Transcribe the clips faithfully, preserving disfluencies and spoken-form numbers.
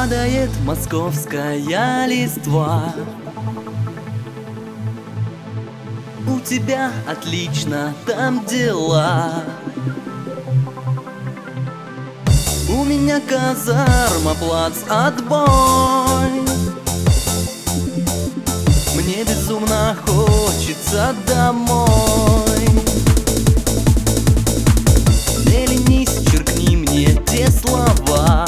Падает московская листва. У тебя отлично там дела. У меня казарма, плац, отбой. Мне безумно хочется домой. Не ленись, черкни мне те слова.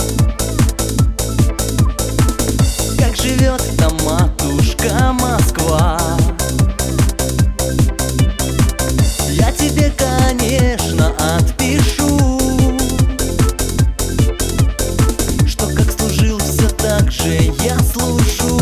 Как живет там матушка Москва? Я тебе, конечно, отпишу, что как служил, все так же я служу.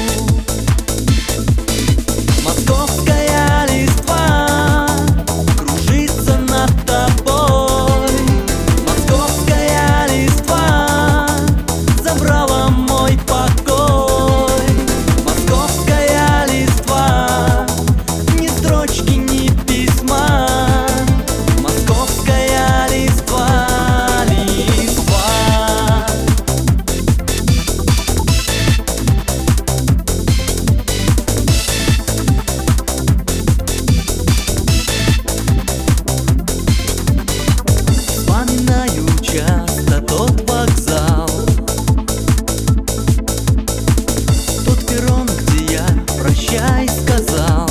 Московская листва кружится над тобой. Московская листва забрала мой покой. Московская листва, ни строчки, ни письма. Московская листва, листва. Вспоминаю часто тот вокзал, тот перрон, где я прощай сказал.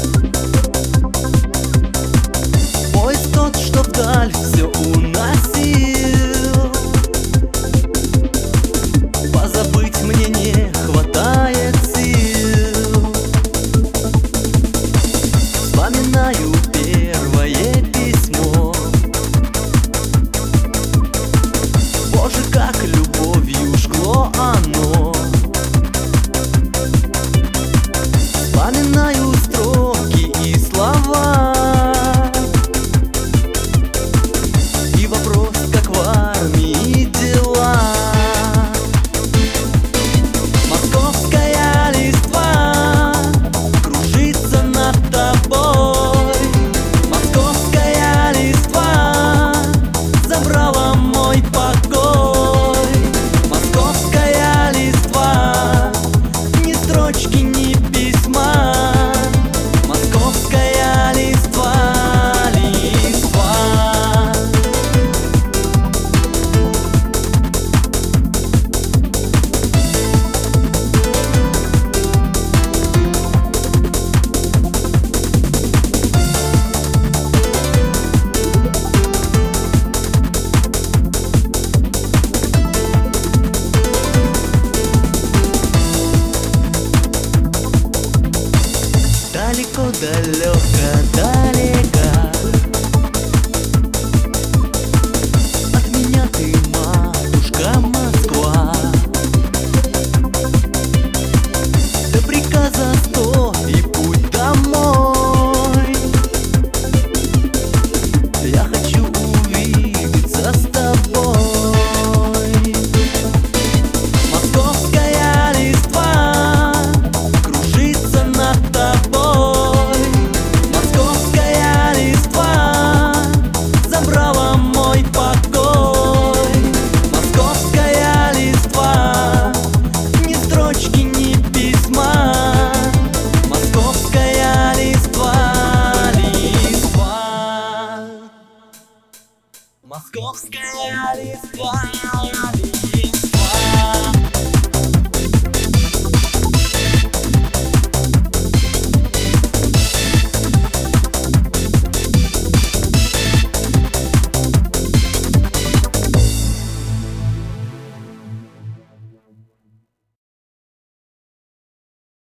Поезд тот, что вдаль все уносил. Позабыть мне не хватает сил. Вспоминаю первое письмо. Боже, как любовью жгло оно. Вспоминаю строки и слова, и вопрос, как в армии дела. Московская листва кружится над тобой. Московская листва забрала мой покой. Московская листва, ни строчки, ни письма. Московская листва, листва. Далеко, далеко, далеко от меня ты, матушка Москва. До приказа сто и путь домой. Я хочу увидеться с тобой. Московская листва кружится над тобой. Московская листва забрала мой покой. Московская листва, ни строчки, ни письма. Московская листва, листва. Московская листва.